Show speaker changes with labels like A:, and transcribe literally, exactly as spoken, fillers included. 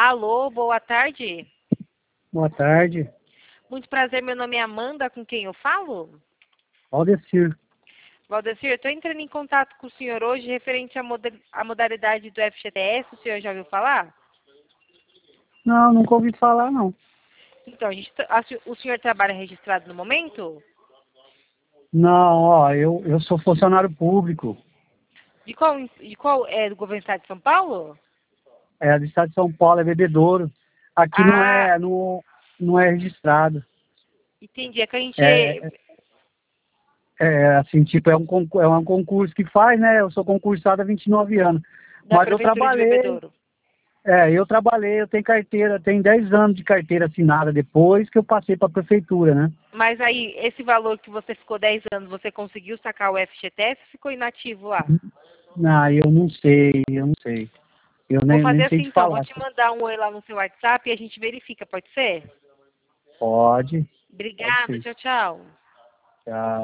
A: Alô, boa tarde.
B: Boa tarde.
A: Muito prazer, meu nome é Amanda, com quem eu falo?
B: Valdecir.
A: Valdecir, eu estou entrando em contato com o senhor hoje referente à, moda à modalidade do F G T S, o senhor já ouviu falar?
B: Não, nunca ouvi falar, não.
A: Então, a gente, a, o senhor trabalha registrado no momento?
B: Não, ó, eu, eu sou funcionário público.
A: De qual, de qual é do governo do estado de São Paulo?
B: É do estado de São Paulo, é bebedouro. Aqui não
A: Ah,
B: é, não, não é registrado.
A: entendi. É que a gente...
B: É, é assim, tipo, é um, concurso, é um concurso que faz, né? Eu sou concursado há vinte e nove anos.
A: Da
B: Mas eu
A: Prefeitura de
B: trabalhei,
A: Bebedouro.
B: é, eu trabalhei, eu tenho carteira, tenho dez anos de carteira assinada depois que eu passei para a prefeitura, né?
A: Mas aí, esse valor que você ficou dez anos, você conseguiu sacar o F G T S ou ficou inativo lá?
B: Não, eu não sei, eu não sei. Eu
A: Vou
B: nem, nem
A: fazer
B: sei
A: assim
B: te
A: então, vou
B: falar.
A: te mandar um oi lá no seu WhatsApp e a gente verifica, pode ser?
B: Pode, pode
A: Obrigada,
B: sim.
A: tchau, tchau.
B: Tchau.